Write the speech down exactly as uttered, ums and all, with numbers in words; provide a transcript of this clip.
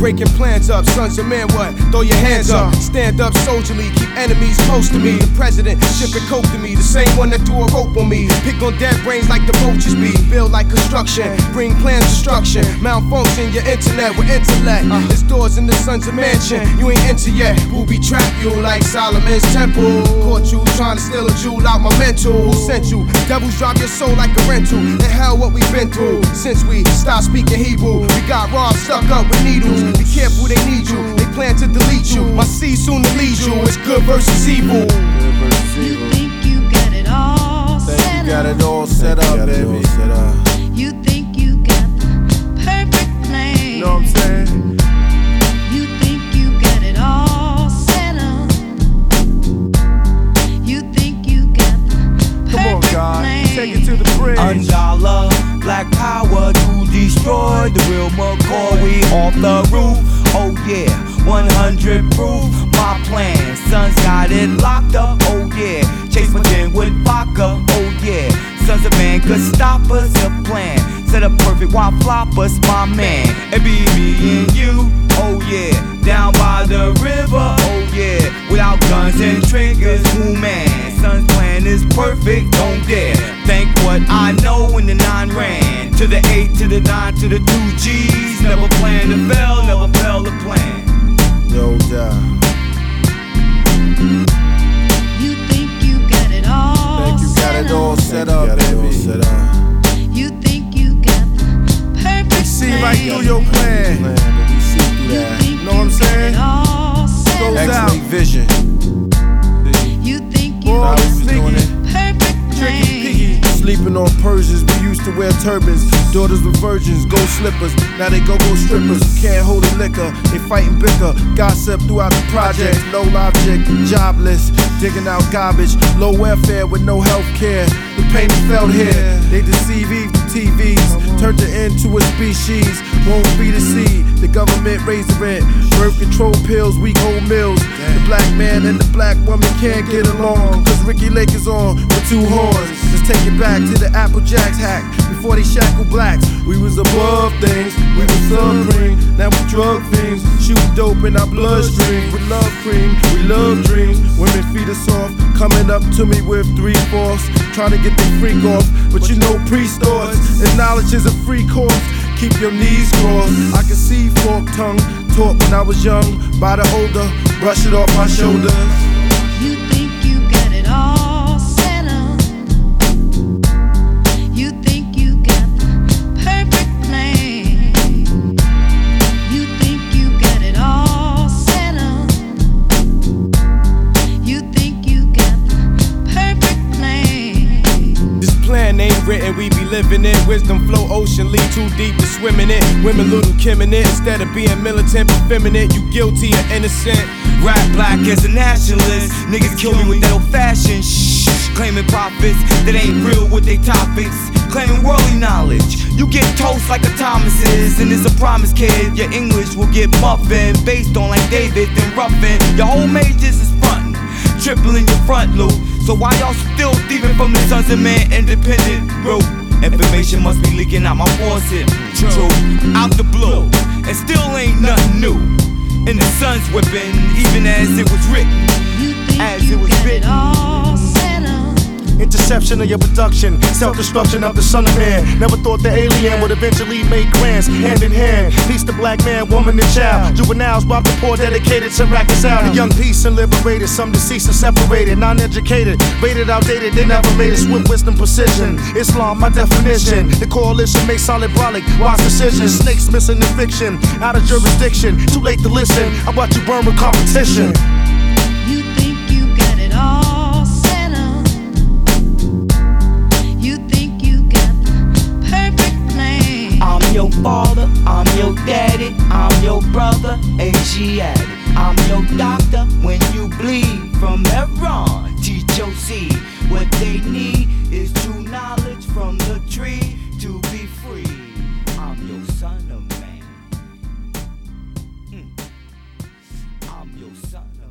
breaking plans up. Sons of men, what? Throw your hands up. Stand up soldierly, keep enemies close to me. The president shipping coke to me, the same one that threw a rope on me. Pick on dead brains like the roaches be. Build like construction, bring plans destruction. Malfunction your internet with intellect. It's doors in the Sons of Mansion, you ain't into yet. Who be trap you like Solomon's temple? Caught you trying to steal a jewel out my mental. Who sent you? Devils drive your soul like a rental. In hell what we been through since we stopped speaking Hebrew. We got robbed, stuck up with needles. Be careful, they need you. They plan to delete you. My seed soon to lead you. It's good versus evil. You think you got it all set up. You got it all set up, baby. You think you got the perfect plan. You know what I'm saying? You think you got it all set up. You think you got the perfect Come on, God, plan. take it to the bridge. Undala, black power to destroy the real McCoy. We off the roof, oh yeah, one hundred proof. My plan, sons got it locked up, oh yeah. Chase my gin with vodka, oh yeah. Sons of man could stop us, a plan. Set up perfect while flop us, my man. It be me and you, oh yeah. Down by the river, oh yeah. Without guns and triggers, ooh man. Son's plan is perfect, don't dare. Think what I know when the nine ran. To the eight, to the nine, to the two G's. Never planned to fail, never failed to plan. No doubt. You think you got it all Think you got it all set up, baby. You think you got the perfect See plan. right through your plan. We see through You that. think Know what I'm you got saying? it all set Goes up. out. Vision. You think you Boy, got we was doing the it. perfect Tricky plan. piggy. Sleeping on Persians, we used to wear turbans. Daughters with virgins, gold slippers. Now they go go strippers. Can't hold a liquor, they fighting bicker. Gossip throughout the project. No logic, jobless, digging out garbage. Low welfare with no health care. The pain is felt here. They deceive Eve to T Vs. Turned it into a species. Won't be the seed. The government raised the rent. Birth control pills, weak old meals. The black man and the black woman can't get along. Cause Ricky Lake is on with two horns. Let's take it back to the Apple Jacks hack. Before they shackle blacks, we was above things. We was supreme. Now we drug fiends. Shoot dope in our bloodstream. We love cream, we love dreams. Women feed us off. Coming up to me with three fourths. Trying to get their freak off. But you know priest thoughts. And knowledge is a free course. Keep your knees crossed. I can see forked tongue. Taught when I was young by the older. Brush it off my shoulders. You think you got it all set up. You think you got the perfect plan. You think you got it all set up. You think you got the perfect plan. This plan ain't written, we be living it. Wisdom flow ocean, lead too deep to swim in it. Women little Kim in it. Instead of being militant but feminine, you guilty or innocent. Rap black as a nationalist. Niggas kill me with that old fashioned shh. Claiming profits that ain't real with they topics. Claiming worldly knowledge. You get toast like a Thomas is. And it's a promise, kid. Your English will get muffin. Based on like David, then ruffin. Your whole majors is frontin'. Triple in your front loop. So why y'all still thieving from the Sons of Man independent route? Information must be leaking out my faucet. True, out the blue. And still ain't nothing new. And the sun's whipping, even as it was written. You think As you it was got written. it all set up. Interception of your production, self-destruction of the son of man. Never thought the alien would eventually make grants, hand in hand. Peace to black man, woman, and child. Juveniles robbed the poor, dedicated to rack us out. The young peace and liberated, some deceased and separated, non-educated, rated outdated. They never made it with wisdom, precision. Islam, my definition. The coalition makes solid brolic, wise decisions. Snakes missing in fiction, out of jurisdiction. Too late to listen. I watch you burn with competition. You think you got it all set up. You think you got the perfect plan. I'm your father, I'm your daddy, I'm your brother, Asiatic. I'm your doctor when you bleed from Hebron. Teach your seed. What they need is true knowledge from the tree to be free. I'm your son of man. Mm. I'm your son of